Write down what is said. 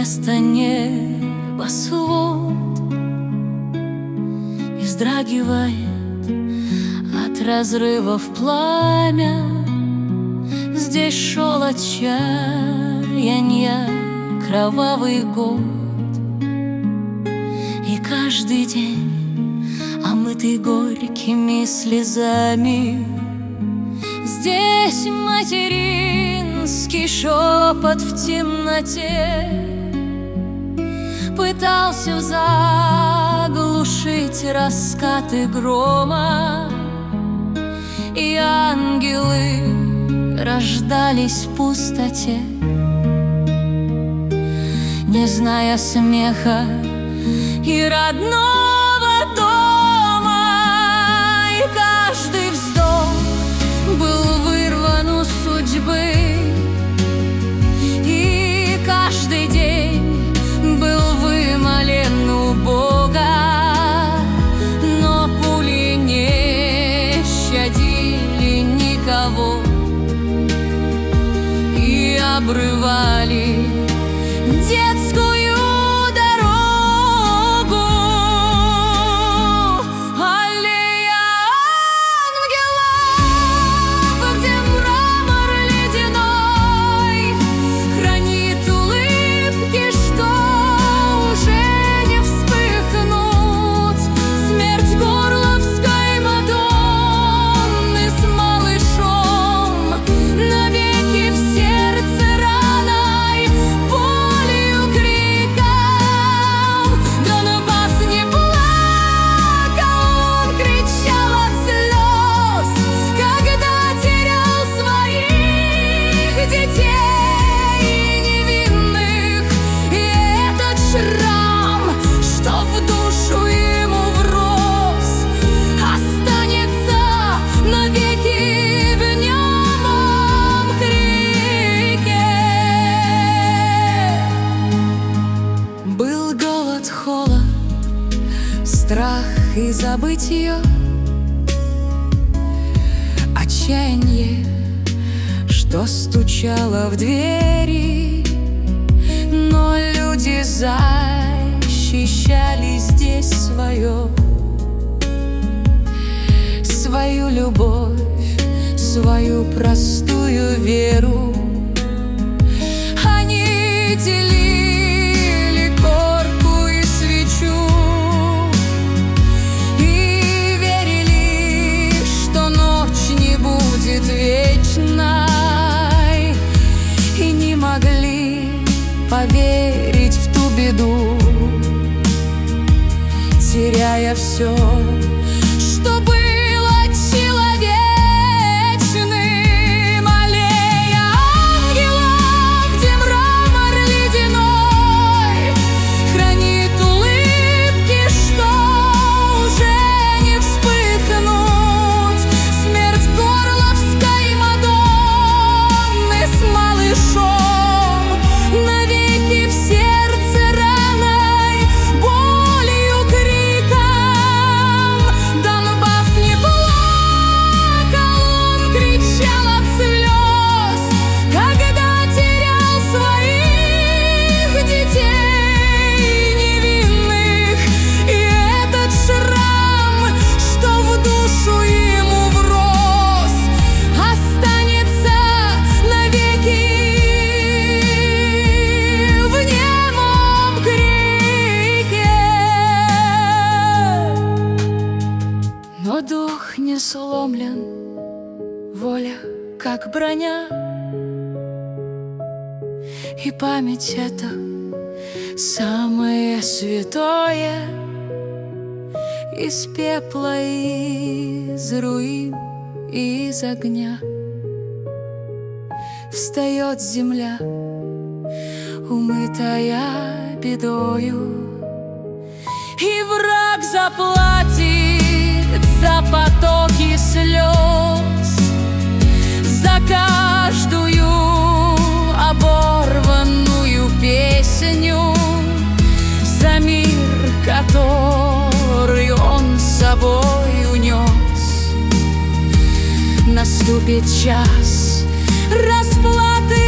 вместо неба свод, и вздрагивает от разрывов пламя. Здесь шел отчаянья кровавый год, и каждый день, омытый горькими слезами, здесь материнский шепот в темноте пытался заглушить раскаты грома, и ангелы рождались в пустоте, не зная смеха и родного дома. И каждый вздох был вырван у судьбы, и каждый день был вымолен у Бога, но пули не щадили никого и обрывали детскую дорогу. Аллея ангелов, где мрамор ледяной хранит улыбки, что уже не вспыхнут. Смерть горловской Мадонны с малышом навеки в сердце раной, болью, криком. Донбасс не плакал, он кричал от слез, когда терял своих детей невинных. И этот шрам, что в душу ему врос, останется навеки в немом крике. Был голод, холод, страх и забытье, отчаяние, что стучало в двери, но люди защищали здесь свою любовь, свою простую веру. Они делили корку и свечу и верили, что ночь не будет вечной, и не могли поверить в ту беду, теряя все, что было человечным. Аллея ангелов, где мрамор ледяной хранит улыбки, что уже не вспыхнут. Смерть горловской Мадонны с малышом навеки в сердце раной, болью, криком. Донбасс не плакал, он кричал от слез, когда терял своих детей невинных. И этот шрам, что в душу ему врос, останется навеки в немом крике. Но дух не сломлен, воля как броня, и память — это самое святое. Из пепла, из руин, из огня встает земля, умытая бедою, и враг заплатит за потоки слез, за каждую оборванную песню, за мир, который он с собой унес. Наступит час расплаты